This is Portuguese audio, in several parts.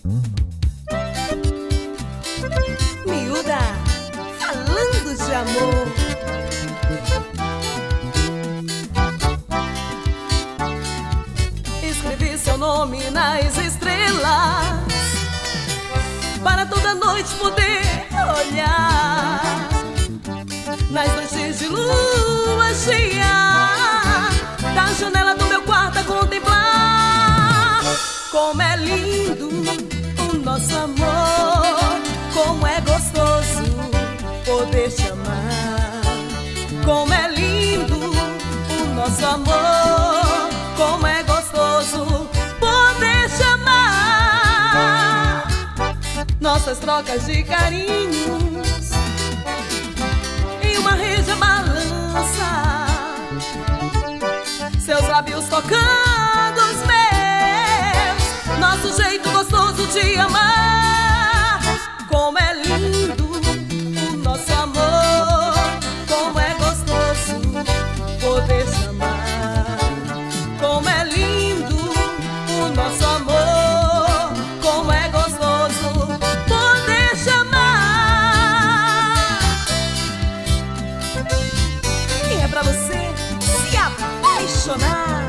Miúda, falando de amor. Escrevi seu nome nas estrelas para toda noite poder olhar. Nas noites de lua cheia, da janela do meu quarto a contemplar. Como é lindo o nosso amor, como é gostoso poder te amar. Como é lindo o nosso amor, como é gostoso poder te amar. Nossas trocas de carinhos em uma rede balança, seus lábios tocando os meus, nosso jeito gostoso de amar. Como é lindo o nosso amor, como é gostoso poder te amar. Como é lindo o nosso amor, como é gostoso poder te amar. E é pra você se apaixonar.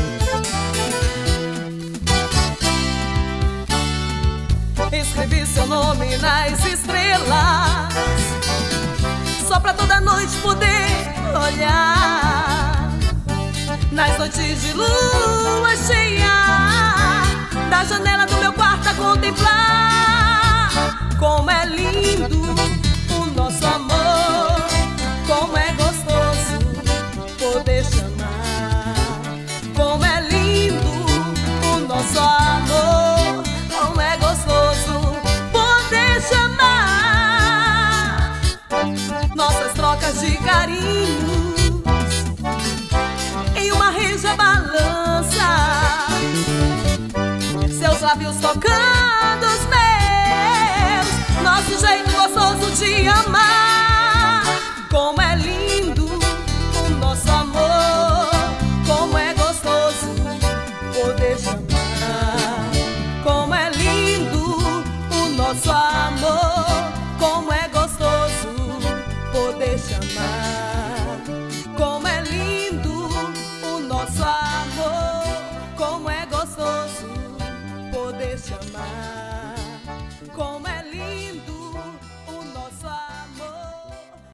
Escrevi seu nome nas estrelas só pra toda noite poder olhar. Nas noites de lua cheia, da janela do meu quarto a contemplar. Como é lindo o nosso amor, como é gostoso poder te amar. Como é lindo o nosso amor, como é gostoso poder te amar. Nossas trocas de carinhos em uma reja balança, seus lábios tocando os meus, nosso jeito gostoso de amar. Como é